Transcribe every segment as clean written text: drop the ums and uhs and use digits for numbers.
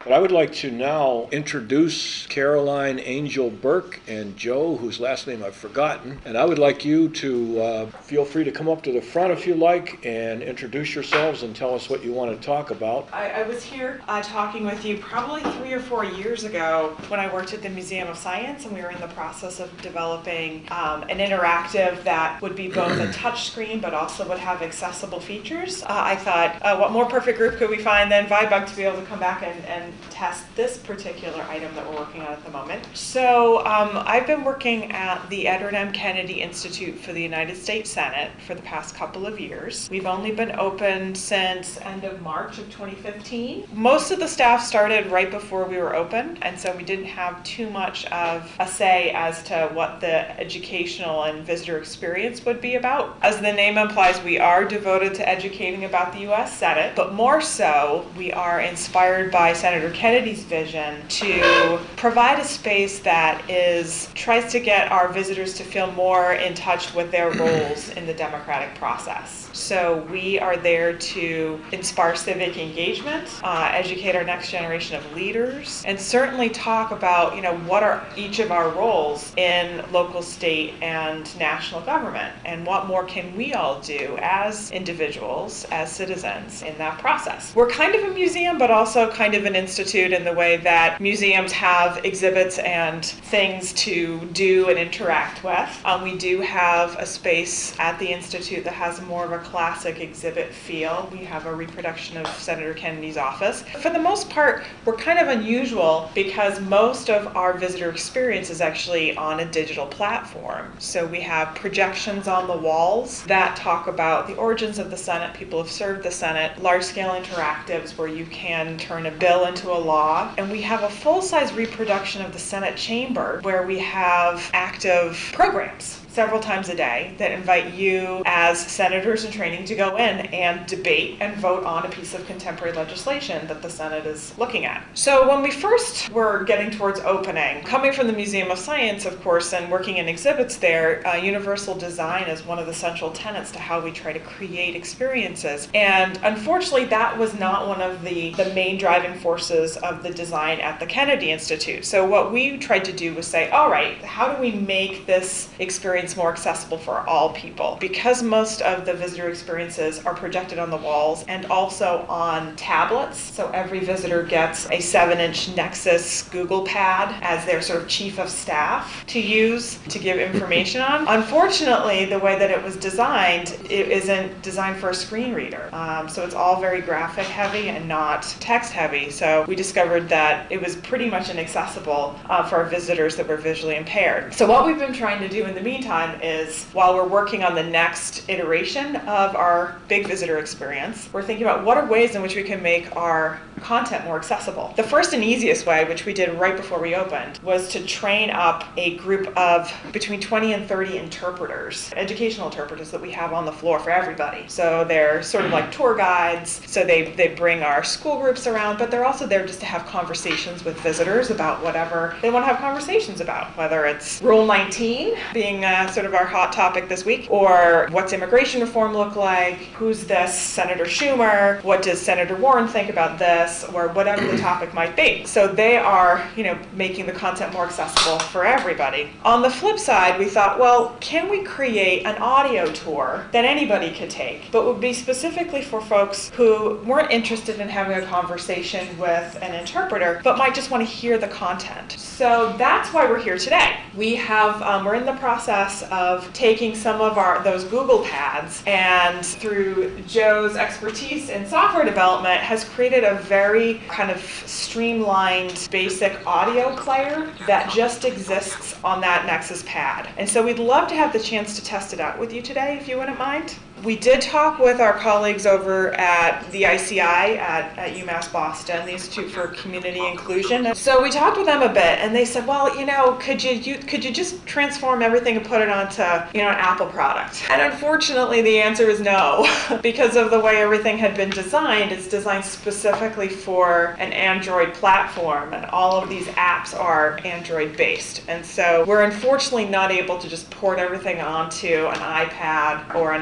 But I would like to now introduce Caroline Angel Burke and Joe, whose last name I've forgotten. And I would like you to feel free to come up to the front if you like and introduce yourselves and tell us what you want to talk about. I was here talking with you probably 3 or 4 years ago when I worked at the Museum of Science, and we were in the process of developing an interactive that would be both a touch screen but also would have accessible features. I thought, what more perfect group could we find than Vibug to be able to come back and test this particular item that we're working on at the moment. So I've been working at the Edward M. Kennedy Institute for the United States Senate for the past couple of years. We've only been open since end of March of 2015. Most of the staff started right before we were open, and so we didn't have too much of a say as to what the educational and visitor experience would be about. As the name implies, we are devoted to educating about the U.S. Senate, but more so, we are inspired by Senator Kennedy's vision to provide a space that tries to get our visitors to feel more in touch with their roles in the democratic process. So we are there to inspire civic engagement, educate our next generation of leaders, and certainly talk about, what are each of our roles in local, state, and national government, and what more can we all do as individuals, as citizens in that process. We're kind of a museum, but also kind of an institute in the way that museums have exhibits and things to do and interact with. We do have a space at the institute that has more of a classic exhibit feel. We have a reproduction of Senator Kennedy's office. For the most part, we're kind of unusual because most of our visitor experience is actually on a digital platform. So we have projections on the walls that talk about the origins of the Senate, people have served the Senate, large-scale interactives where you can turn a bill into a law, and we have a full-size reproduction of the Senate chamber where we have active programs several times a day that invite you as senators in training to go in and debate and vote on a piece of contemporary legislation that the Senate is looking at. So when we first were getting towards opening, coming from the Museum of Science, of course, and working in exhibits there, universal design is one of the central tenets to how we try to create experiences. And unfortunately, that was not one of the main driving forces of the design at the Kennedy Institute. So what we tried to do was say, all right, how do we make this experience more accessible for all people? Because most of the visitor experiences are projected on the walls and also on tablets. So every visitor gets a 7-inch Nexus Google Pad as their sort of chief of staff to use to give information on. Unfortunately, the way that it was designed, it isn't designed for a screen reader. So it's all very graphic heavy and not text heavy. So we discovered that it was pretty much inaccessible for our visitors that were visually impaired. So what we've been trying to do in the meantime is, while we're working on the next iteration of our big visitor experience, we're thinking about what are ways in which we can make our content more accessible. The first and easiest way, which we did right before we opened, was to train up a group of between 20 and 30 interpreters, educational interpreters that we have on the floor for everybody. So they're sort of like tour guides, so they bring our school groups around, but they're also there just to have conversations with visitors about whatever they want to have conversations about, whether it's Rule 19 being sort of our hot topic this week, or what's immigration reform look like, who's this Senator Schumer, what does Senator Warren think about this, or whatever the topic might be. So they are, making the content more accessible for everybody. On the flip side, we thought, well, can we create an audio tour that anybody could take, but would be specifically for folks who weren't interested in having a conversation with an interpreter, but might just want to hear the content. So that's why we're here today. We're in the process of taking some of those Google Pads, and through Joe's expertise in software development, has created a very kind of streamlined basic audio player that just exists on that Nexus pad. And so we'd love to have the chance to test it out with you today, if you wouldn't mind. We did talk with our colleagues over at the ICI at UMass Boston, the Institute for Community Inclusion. So we talked with them a bit, and they said, well, could you just transform everything and put it onto an Apple product? And unfortunately, the answer is no, because of the way everything had been designed. It's designed specifically for an Android platform, and all of these apps are Android-based. And so we're unfortunately not able to just port everything onto an iPad or an iTouch.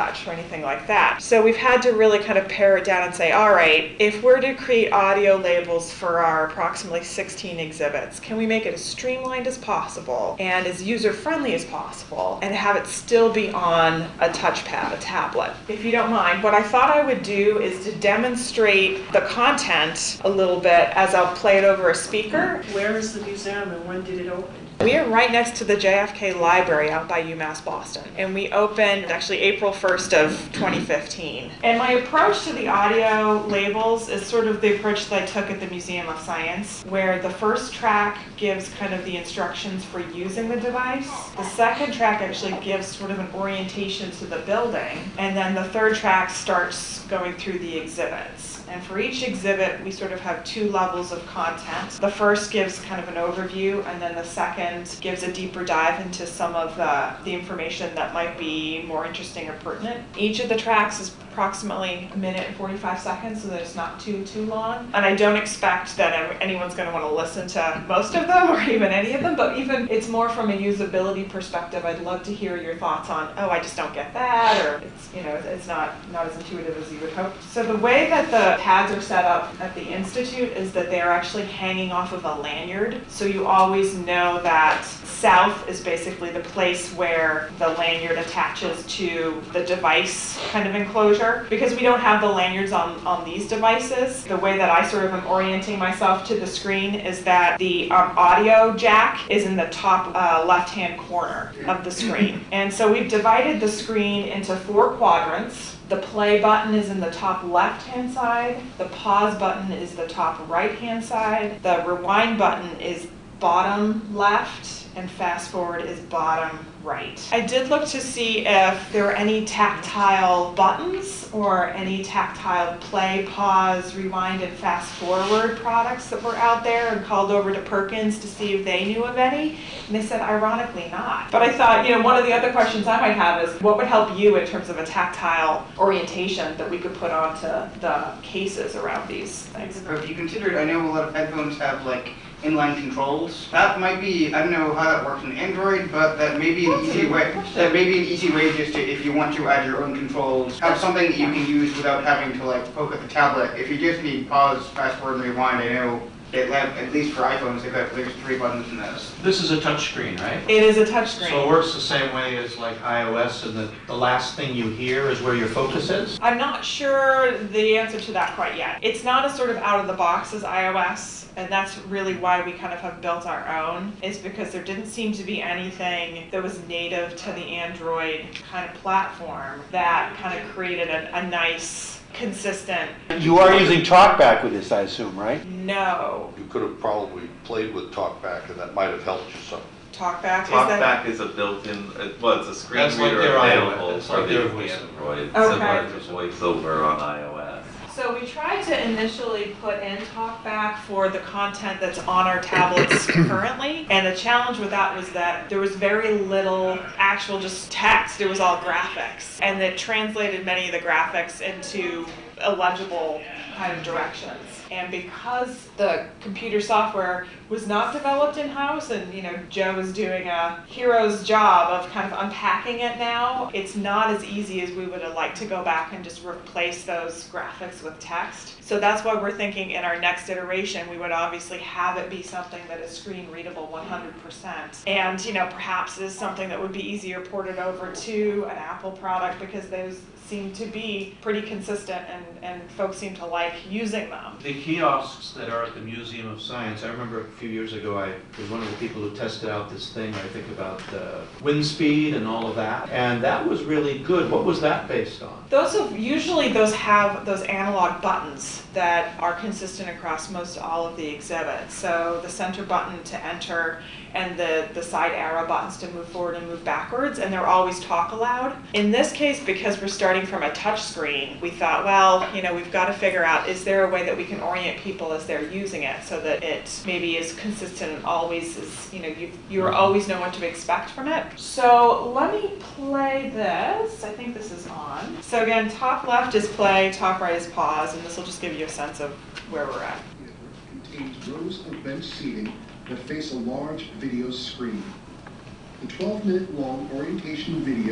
touch or anything like that. So we've had to really kind of pare it down and say, all right, if we're to create audio labels for our approximately 16 exhibits, can we make it as streamlined as possible and as user-friendly as possible and have it still be on a touchpad, a tablet? If you don't mind, what I thought I would do is to demonstrate the content a little bit as I'll play it over a speaker. Where is the museum and when did it open? We are right next to the JFK Library out by UMass Boston, and we opened actually April 1st of 2015. And my approach to the audio labels is sort of the approach that I took at the Museum of Science, where the first track gives kind of the instructions for using the device. The second track actually gives sort of an orientation to the building, and then the third track starts going through the exhibits. And for each exhibit, we sort of have two levels of content. The first gives kind of an overview, and then the second gives a deeper dive into some of the information that might be more interesting or pertinent. Each of the tracks is approximately 1 minute and 45 seconds, so that it's not too long. And I don't expect that anyone's going to want to listen to most of them or even any of them, but even it's more from a usability perspective. I'd love to hear your thoughts on, oh, I just don't get that, or it's, you know, it's not as intuitive as you would hope. So the way that the pads are set up at the Institute is that they're actually hanging off of a lanyard, so you always know that south is basically the place where the lanyard attaches to the device kind of enclosure. Because we don't have the lanyards on these devices, the way that I sort of am orienting myself to the screen is that the audio jack is in the top left-hand corner of the screen. And so we've divided the screen into 4 quadrants. The play button is in the top left-hand side, the pause button is the top right-hand side, the rewind button is bottom left, and fast forward is bottom right. I did look to see if there were any tactile buttons or any tactile play, pause, rewind, and fast forward products that were out there, and called over to Perkins to see if they knew of any, and they said ironically not. But I thought, you know, one of the other questions I might have is what would help you in terms of a tactile orientation that we could put onto the cases around these things. Have you considered, I know a lot of headphones have like inline controls. That might be, I don't know how that works in Android, but that may be an easy way. That may be an easy way just to, if you want to add your own controls, have something that you can use without having to like poke at the tablet. If you just need pause, fast forward, and rewind, I know at least for iPhones, there's 3 buttons in those. This is a touch screen, right? It is a touch screen. So it works the same way as like iOS, and the last thing you hear is where your focus is? I'm not sure the answer to that quite yet. It's not as sort of out of the box as iOS, and that's really why we kind of have built our own, is because there didn't seem to be anything that was native to the Android kind of platform that kind of created a nice, consistent. You are using TalkBack with this, I assume, right? No. You could have probably played with TalkBack, and that might have helped you some. TalkBack? TalkBack is a built-in, well, it's a screen That's like reader their available iOS. It's for like their the voice. Android, Okay. similar to VoiceOver on iOS. So we tried to initially put in TalkBack for the content that's on our tablets currently, and the challenge with that was that there was very little actual just text, it was all graphics, and it translated many of the graphics into illegible kind of directions. And because the computer software was not developed in-house, and you know, Joe is doing a hero's job of kind of unpacking it now, it's not as easy as we would have liked to go back and just replace those graphics with text. So that's why we're thinking in our next iteration, we would obviously have it be something that is screen readable 100%. And you know, perhaps is something that would be easier ported over to an Apple product, because those seem to be pretty consistent, and folks seem to like using them. The kiosks that are at the Museum of Science, I remember a few years ago I was one of the people who tested out this thing, I think about wind speed and all of that, and that was really good. What was that based on? Usually those have those analog buttons that are consistent across most all of the exhibits. So the center button to enter, and the side arrow buttons to move forward and move backwards, and they're always talk aloud. In this case, because we're starting from a touch screen, we thought, well, you know, we've got to figure out, is there a way that we can orient people as they're using it so that it maybe is consistent and always is, you know, you always know what to expect from it. So let me play this. I think this is on. So again, top left is play, top right is pause, and this will just give you a sense of where we're at. It contains rows of bench seating that face a large video screen. The 12-minute long orientation video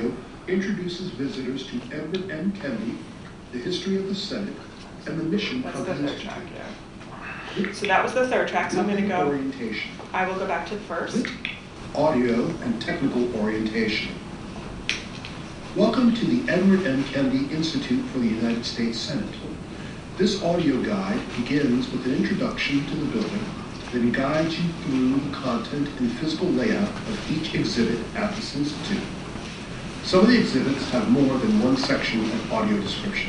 introduces visitors to Edward M. Kennedy, the history of the Senate, and the mission That's of the the third Institute. track, yeah. So that was the third track, so I'm gonna go, Orientation. I will go back to the first. Audio and technical orientation. Welcome to the Edward M. Kennedy Institute for the United States Senate. This audio guide begins with an introduction to the building, then guides you through the content and physical layout of each exhibit at this institute. Some of the exhibits have more than one section of audio description.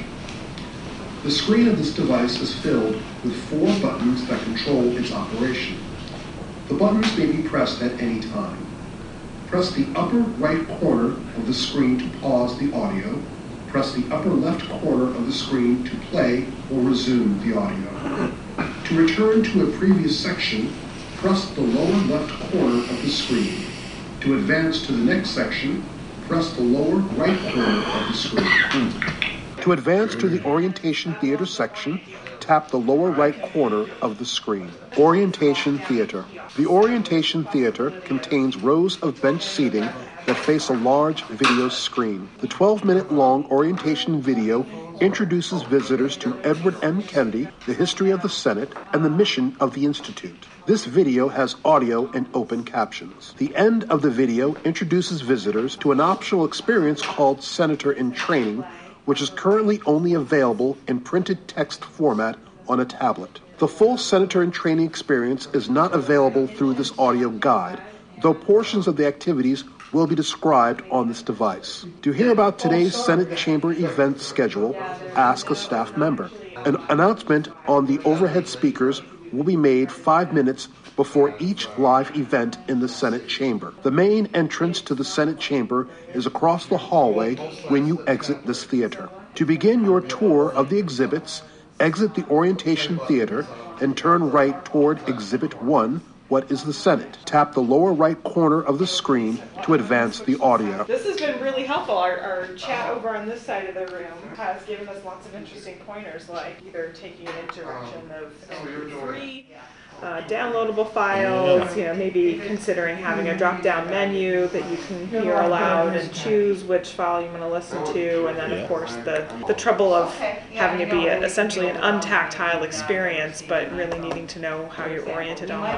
The screen of this device is filled with 4 buttons that control its operation. The buttons may be pressed at any time. Press the upper right corner of the screen to pause the audio. Press the upper left corner of the screen to play or resume the audio. To return to a previous section, press the lower left corner of the screen. To advance to the next section, press the lower right corner of the screen. To advance to the Orientation Theater section, tap the lower right corner of the screen. Orientation Theater. The Orientation Theater contains rows of bench seating that face a large video screen. The 12-minute long orientation video introduces visitors to Edward M. Kennedy, the history of the Senate, and the mission of the Institute. This video has audio and open captions. The end of the video introduces visitors to an optional experience called Senator in Training, which is currently only available in printed text format on a tablet. The full Senator in Training experience is not available through this audio guide, though portions of the activities will be described on this device. To hear about today's Senate Chamber event schedule, ask a staff member. An announcement on the overhead speakers will be made 5 minutes before each live event in the Senate Chamber. The main entrance to the Senate Chamber is across the hallway when you exit this theater. To begin your tour of the exhibits, exit the Orientation Theater and turn right toward Exhibit 1, What is the Senate? Tap the lower right corner of the screen to advance the audio. This has been really helpful. Our chat over on this side of the room has given us lots of interesting pointers, like either taking it in direction of MP3, downloadable files, maybe considering having a drop-down menu that you can hear aloud and choose which file you want to listen to, and then of course the trouble of having it be essentially an untactile experience, but really needing to know how you're oriented on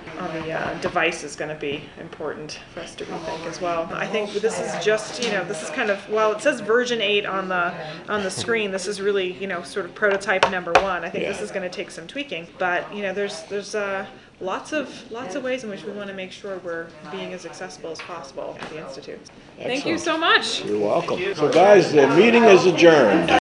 the device is going to be important for us to rethink as well. I think this is just, this is kind of, while it says version 8 on the screen, this is really, sort of prototype number 1. I think this is going to take some tweaking, but there's lots of ways in which we want to make sure we're being as accessible as possible at the Institute. Thank you so much. You're welcome. So guys, the meeting is adjourned.